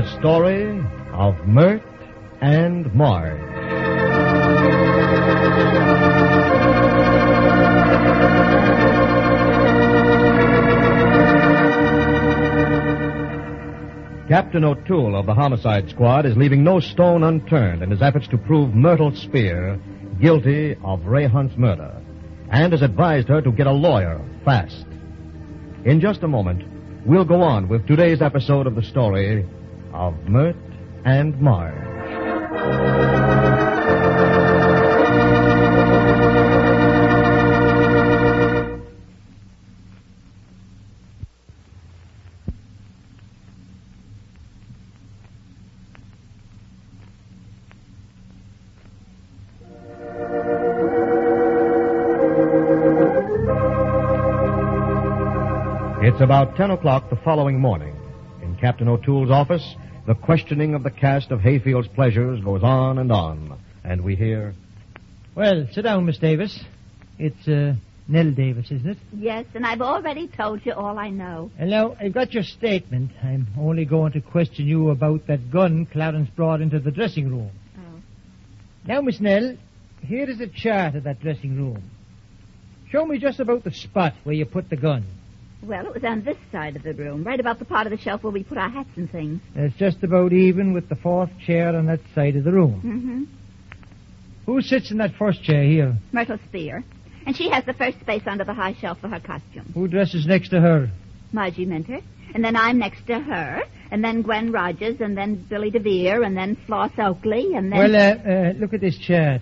story of Mert and Marge. Captain O'Toole of the Homicide Squad is leaving no stone unturned in his efforts to prove Myrtle Spear guilty of Ray Hunt's murder, and has advised her to get a lawyer fast. In just a moment, we'll go on with today's episode of the story of Mert and Marge. It's about 10 o'clock the following morning. In Captain O'Toole's office, the questioning of the cast of Hayfield's Pleasures goes on, and we hear... Well, sit down, Miss Davis. It's, Nell Davis, isn't it? Yes, and I've already told you all I know. And now, I've got your statement. I'm only going to question you about that gun Clarence brought into the dressing room. Oh. Now, Miss Nell, here is a chart of that dressing room. Show me just about the spot where you put the gun. Well, it was on this side of the room, right about the part of the shelf where we put our hats and things. It's just about even with the fourth chair on that side of the room. Mm-hmm. Who sits in that first chair here? Myrtle Spear. And she has the first space under the high shelf for her costume. Who dresses next to her? Margie Minter. And then I'm next to her. And then Gwen Rogers. And then Billy DeVere. And then Floss Oakley. And then... Well, look at this chart.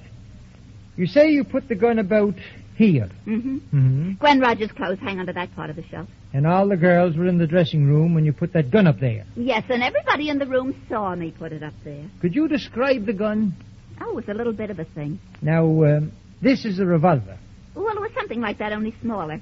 You say you put the gun about here. Mm-hmm. Mm-hmm. Gwen Rogers' clothes hang under that part of the shelf. And all the girls were in the dressing room when you put that gun up there. Yes, and everybody in the room saw me put it up there. Could you describe the gun? Oh, it was a little bit of a thing. Now, this is a revolver. Well, it was something like that, only smaller.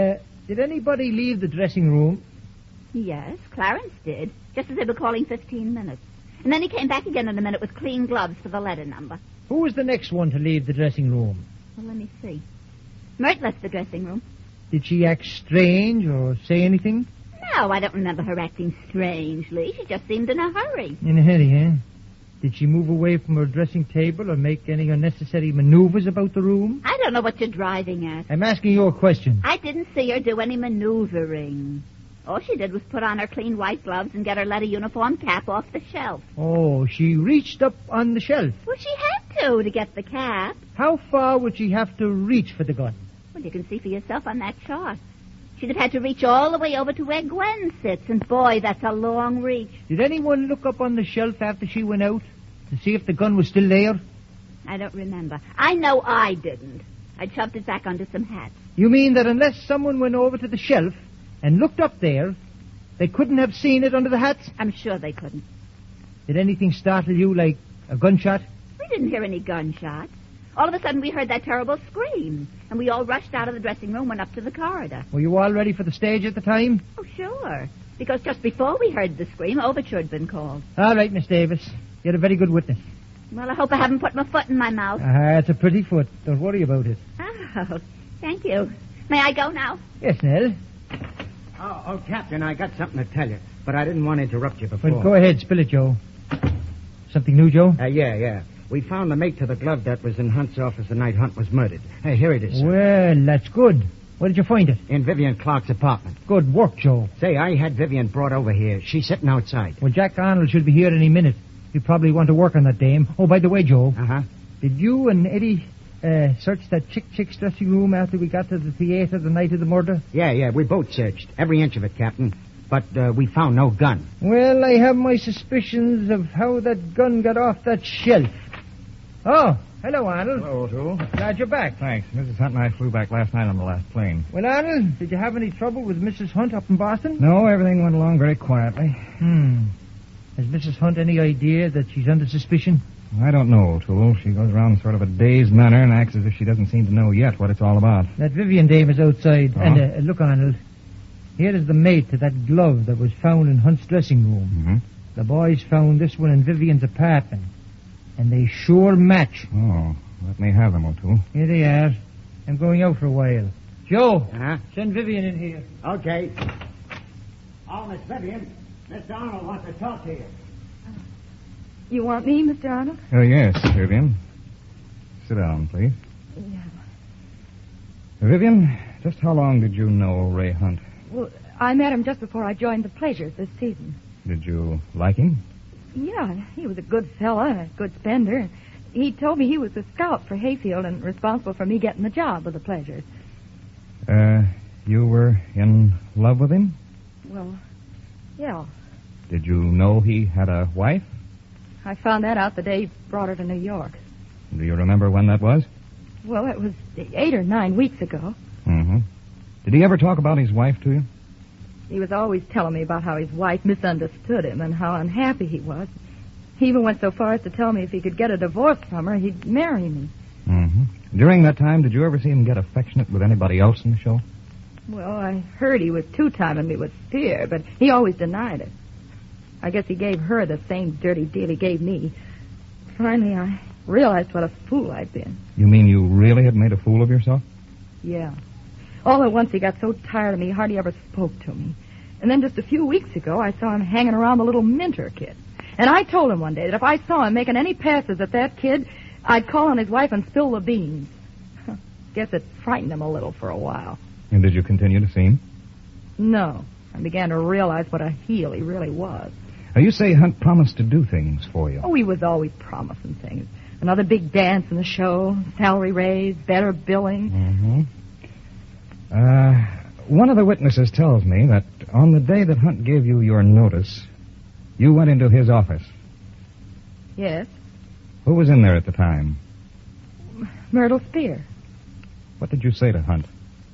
Did anybody leave the dressing room? Yes, Clarence did, just as they were calling 15 minutes. And then he came back again in a minute with clean gloves for the letter number. Who was the next one to leave the dressing room? Well, let me see. Mert left the dressing room. Did she act strange or say anything? No, I don't remember her acting strangely. She just seemed in a hurry. In a hurry, eh? Did she move away from her dressing table or make any unnecessary maneuvers about the room? I don't know what you're driving at. I'm asking you a question. I didn't see her do any maneuvering. All she did was put on her clean white gloves and get her leather uniform cap off the shelf. Oh, she reached up on the shelf. Well, she had to get the cap. How far would she have to reach for the gun? Well, you can see for yourself on that chart. She'd have had to reach all the way over to where Gwen sits, and boy, that's a long reach. Did anyone look up on the shelf after she went out to see if the gun was still there? I don't remember. I know I didn't. I'd shoved it back under some hats. You mean that unless someone went over to the shelf and looked up there, they couldn't have seen it under the hats? I'm sure they couldn't. Did anything startle you, like a gunshot? We didn't hear any gunshots. All of a sudden, we heard that terrible scream, and we all rushed out of the dressing room, went up to the corridor. Were you all ready for the stage at the time? Oh, sure. Because just before we heard the scream, overture had been called. All right, Miss Davis. You're a very good witness. Well, I hope I haven't put my foot in my mouth. It's a pretty foot. Don't worry about it. Oh, thank you. May I go now? Yes, Nell. Oh, Captain, I got something to tell you, but I didn't want to interrupt you before. Well, go ahead, spill it, Joe. Something new, Joe? Yeah. We found the mate to the glove that was in Hunt's office the night Hunt was murdered. Hey, here it is, sir. Well, that's good. Where did you find it? In Vivian Clark's apartment. Good work, Joe. Say, I had Vivian brought over here. She's sitting outside. Well, Jack Arnold should be here any minute. You probably want to work on that dame. Oh, by the way, Joe. Uh-huh. Did you and Eddie search that chick's dressing room after we got to the theater the night of the murder? Yeah, we both searched. Every inch of it, Captain. But we found no gun. Well, I have my suspicions of how that gun got off that shelf. Oh, hello, Arnold. Hello, O'Toole. Glad you're back. Thanks. Mrs. Hunt and I flew back last night on the last plane. Well, Arnold, did you have any trouble with Mrs. Hunt up in Boston? No, everything went along very quietly. Has Mrs. Hunt any idea that she's under suspicion? I don't know, O'Toole. She goes around in sort of a dazed manner and acts as if she doesn't seem to know yet what it's all about. That Vivian dame is outside. Oh? And, look, Arnold. Here is the mate to that glove that was found in Hunt's dressing room. Mm-hmm. The boys found this one in Vivian's apartment. And they sure match. Oh, let me have them, O'Toole. Here they are. I'm going out for a while. Joe, Uh-huh. send Vivian in here. Okay. Oh, Miss Vivian, Mr. Arnold wants to talk to you. You want me, Mr. Arnold? Oh, yes, Vivian. Sit down, please. Yeah. Vivian, just how long did you know Ray Hunt? Well, I met him just before I joined the Pleasures this season. Did you like him? Yeah, he was a good fella, a good spender. He told me he was the scout for Hayfield and responsible for me getting the job with the Pleasures. You were in love with him? Well, yeah. Did you know he had a wife? I found that out the day he brought her to New York. Do you remember when that was? Well, it was 8 or 9 weeks ago. Mm-hmm. Did he ever talk about his wife to you? He was always telling me about how his wife misunderstood him and how unhappy he was. He even went so far as to tell me if he could get a divorce from her, he'd marry me. Mm-hmm. During that time, did you ever see him get affectionate with anybody else in the show? Well, I heard he was two-timing me with Spear, but he always denied it. I guess he gave her the same dirty deal he gave me. Finally, I realized what a fool I'd been. You mean you really had made a fool of yourself? Yeah. All at once, he got so tired of me, he hardly ever spoke to me. And then just a few weeks ago, I saw him hanging around the little Minter kid. And I told him one day that if I saw him making any passes at that kid, I'd call on his wife and spill the beans. Guess it frightened him a little for a while. And did you continue to see him? No. I began to realize what a heel he really was. Now, you say Hunt promised to do things for you. Oh, he was always promising things. Another big dance in the show, salary raise, better billing. Mm-hmm. One of the witnesses tells me that on the day that Hunt gave you your notice, you went into his office. Yes. Who was in there at the time? Myrtle Spear. What did you say to Hunt?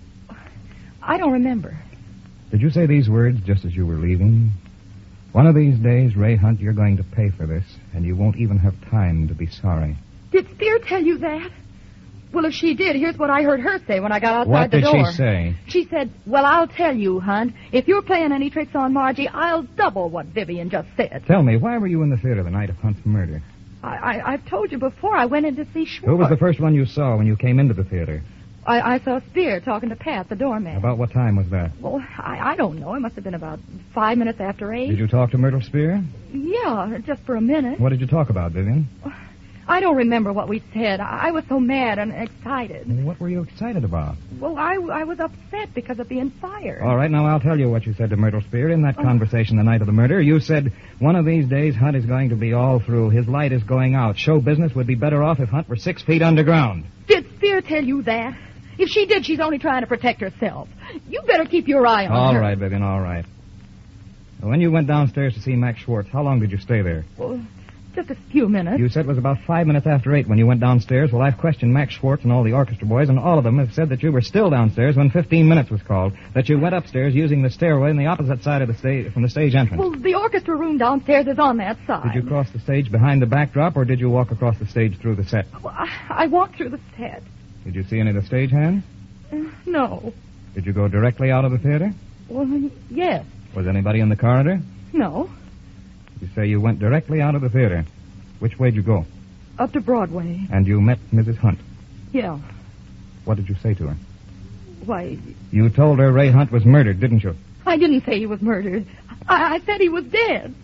I don't remember. Did you say these words just as you were leaving? One of these days, Ray Hunt, you're going to pay for this, and you won't even have time to be sorry. Did Spear tell you that? Well, if she did, here's what I heard her say when I got outside the door. What did she say? She said, well, I'll tell you, Hunt. If you're playing any tricks on Margie, I'll double what Vivian just said. Tell me, why were you in the theater the night of Hunt's murder? I've told you before. I went in to see Schwartz. Who was the first one you saw when you came into the theater? I saw Spear talking to Pat, the doorman. About what time was that? Well, I don't know. It must have been about 5 minutes after 8. Did you talk to Myrtle Spear? Yeah, just for a minute. What did you talk about, Vivian? I don't remember what we said. I was so mad and excited. What were you excited about? Well, I was upset because of being fired. All right, now I'll tell you what you said to Myrtle Spear in that conversation the night of the murder. You said, one of these days Hunt is going to be all through. His light is going out. Show business would be better off if Hunt were 6 feet underground. Did Spear tell you that? If she did, she's only trying to protect herself. You better keep your eye on her. All right, Vivian, all right. When you went downstairs to see Max Schwartz, how long did you stay there? Well, just a few minutes. You said it was about 5 minutes after 8 when you went downstairs. Well, I've questioned Max Schwartz and all the orchestra boys, and all of them have said that you were still downstairs when 15 minutes was called, that you went upstairs using the stairway on the opposite side of the stage, from the stage entrance. Well, the orchestra room downstairs is on that side. Did you cross the stage behind the backdrop, or did you walk across the stage through the set? Well, I walked through the set. Did you see any of the stagehands? No. Did you go directly out of the theater? Well, yes. Was anybody in the corridor? No. You say you went directly out of the theater. Which way did you go? Up to Broadway. And you met Mrs. Hunt? Yeah. What did you say to her? Why, You told her Ray Hunt was murdered, didn't you? I didn't say he was murdered. I said he was dead.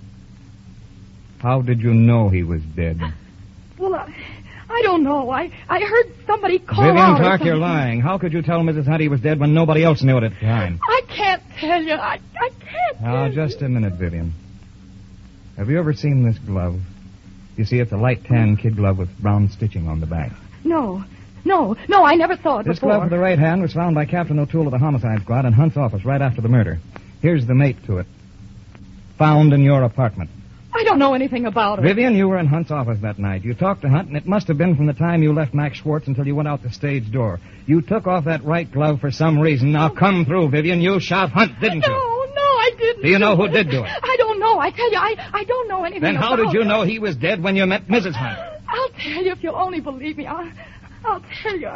How did you know he was dead? Well, I don't know. I heard somebody call Vivian out. Clark, you're lying. How could you tell Mrs. Hunt he was dead when nobody else knew it at the time? I can't tell you. I can't Now, tell you. just a minute, Vivian. Have you ever seen this glove? You see, it's a light tan kid glove with brown stitching on the back. No, I never saw it This before. glove with the right hand was found by Captain O'Toole of the Homicide Squad in Hunt's office right after the murder. Here's the mate to it. Found in your apartment. I don't know anything about it. Vivian, you were in Hunt's office that night. You talked to Hunt, and it must have been from the time you left Max Schwartz until you went out the stage door. You took off that right glove for some reason. Now come through, Vivian. You shot Hunt, didn't you? No, I didn't. Do you know who did do it? I don't know. I tell you, I don't know anything Then how about did you it. know he was dead when you met Mrs. Hunt? I'll tell you if you'll only believe me. I'll tell you.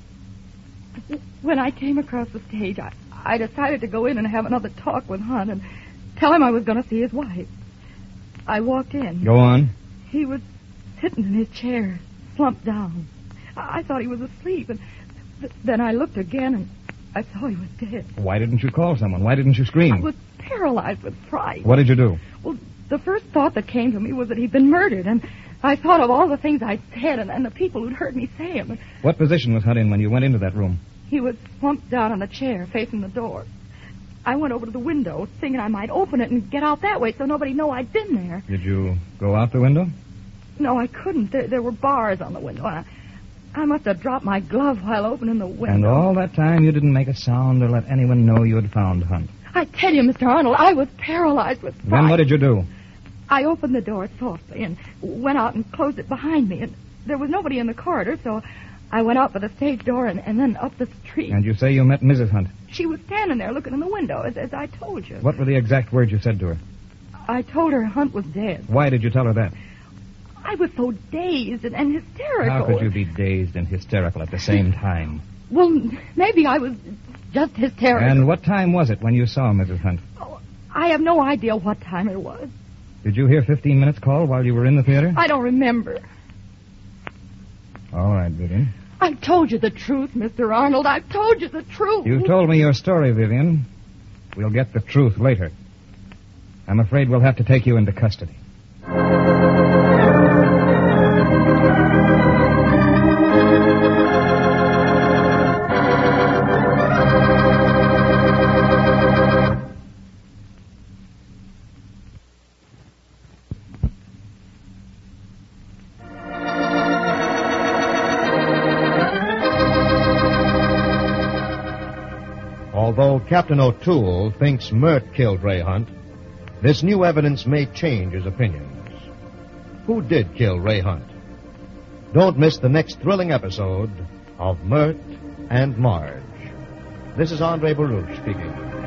When I came across the stage, I decided to go in and have another talk with Hunt and tell him I was going to see his wife. I walked in. Go on. He was sitting in his chair, slumped down. I thought he was asleep, and then I looked again, and I saw he was dead. Why didn't you call someone? Why didn't you scream? I was paralyzed with fright. What did you do? Well, the first thought that came to me was that he'd been murdered, and I thought of all the things I'd said and the people who'd heard me say them. What position was Hunt in when you went into that room? He was slumped down on a chair facing the door. I went over to the window, thinking I might open it and get out that way so nobody know I'd been there. Did you go out the window? No, I couldn't. There were bars on the window. I must have dropped my glove while opening the window. And all that time you didn't make a sound or let anyone know you had found Hunt. I tell you, Mr. Arnold, I was paralyzed with fright. Then what did you do? I opened the door softly and went out and closed it behind me. And there was nobody in the corridor, so I went out by the stage door and then up the street. And you say you met Mrs. Hunt? She was standing there looking in the window, as I told you. What were the exact words you said to her? I told her Hunt was dead. Why did you tell her that? I was so dazed and hysterical. How could you be dazed and hysterical at the same time? Well, maybe I was just hysterical. And what time was it when you saw Mrs. Hunt? Oh, I have no idea what time it was. Did you hear 15 minutes call while you were in the theater? I don't remember. All right, Vivian. I've told you the truth, Mr. Arnold. I've told you the truth. You've told me your story, Vivian. We'll get the truth later. I'm afraid we'll have to take you into custody. Although Captain O'Toole thinks Mert killed Ray Hunt, this new evidence may change his opinions. Who did kill Ray Hunt? Don't miss the next thrilling episode of Mert and Marge. This is Andre Baruch speaking.